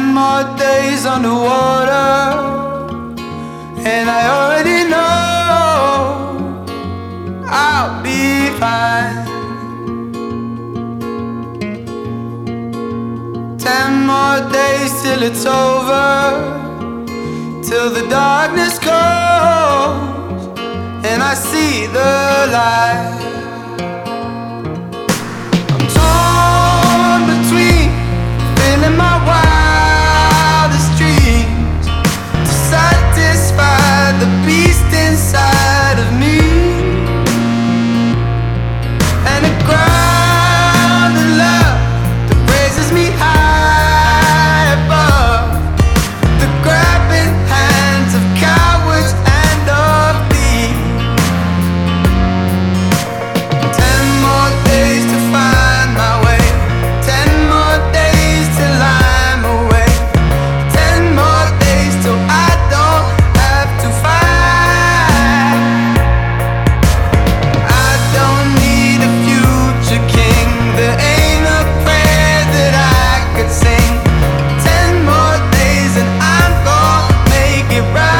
more days underwater, and I already know I'll be fine. 10 more days till it's over, till the darkness goes and I see the light. I'm torn between filling my wildest dreams to satisfy the beast inside of me, and a ground of love that raises me high above the grabbing hands of cowards and of thieves. 10 more days to find my way, 10 more days till I'm away, 10 more days till I don't have to fight. I don't need a future king, there ain't a prayer that I could sing. 10 more days and I'm gonna make it right.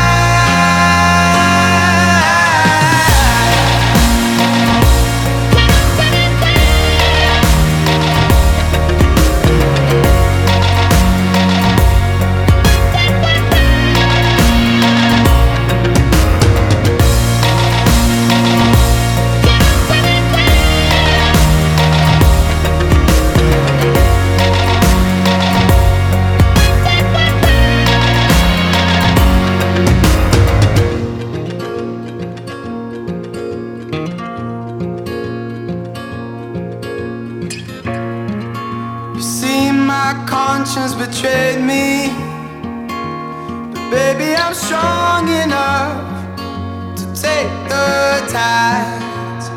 You see, my conscience betrayed me, but baby, I'm strong enough to take the tides.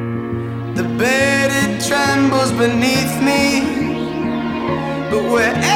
The bed, it trembles beneath me, but wherever